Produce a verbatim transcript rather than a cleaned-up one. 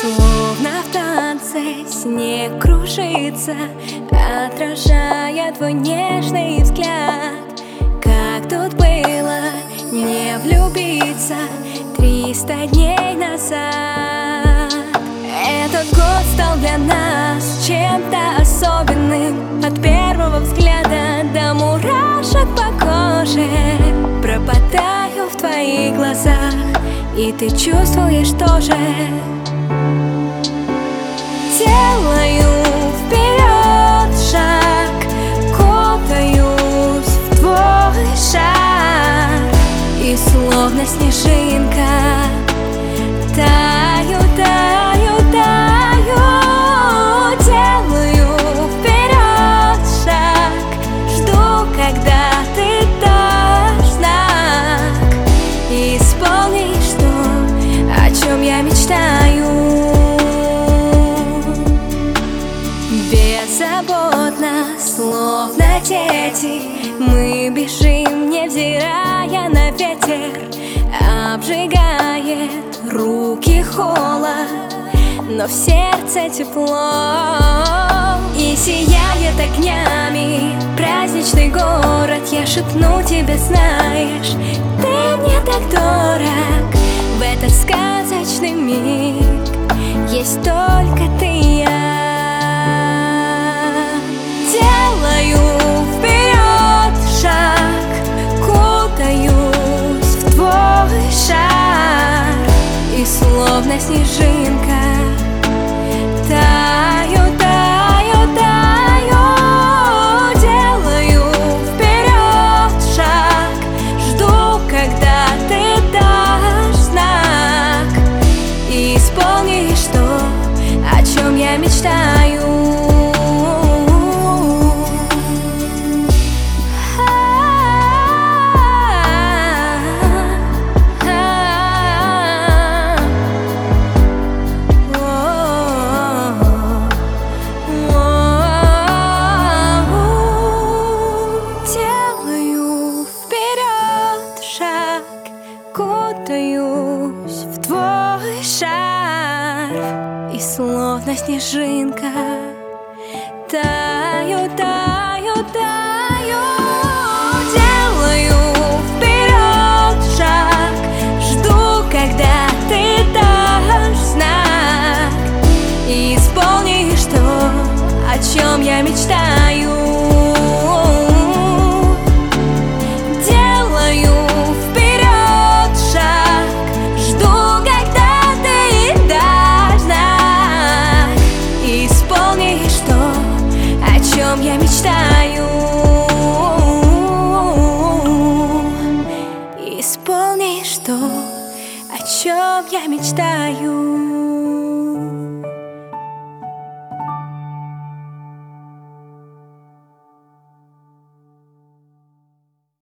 Словно в танце снег кружится, отражая твой нежный взгляд. Как тут было не влюбиться триста дней назад. Этот год стал для нас чем-то особенным. От первого взгляда до мурашек по коже. Пропадаю в твоих глазах, и ты чувствуешь тоже. Делаю вперед шаг, кутаюсь в твой шар, и словно снежинка таю, таю, таю. Делаю вперед шаг, жду, когда ты дашь знак, и исполнишь то, о чем я мечтаю. Беззаботно, словно дети, мы бежим, невзирая на ветер. Обжигает руки холод, но в сердце тепло. И сияет огнями праздничный город. Я шепну тебе, знаешь, ты мне так дорог. В этот сказочный миг есть только ты и я. Делаю вперед шаг, кутаюсь в твой шар, и словно снежинка таю, таю, таю. Делаю вперед шаг, жду, когда ты дашь знак, и исполнишь то, о чем я мечтаю. Кутаюсь в твой шар, и словно снежинка таю, таю, таю. Делаю вперед шаг, жду, когда ты дашь знак, и исполнишь то, о чем я мечтаю. Я мечтаю, исполнишь то, о чем я мечтаю.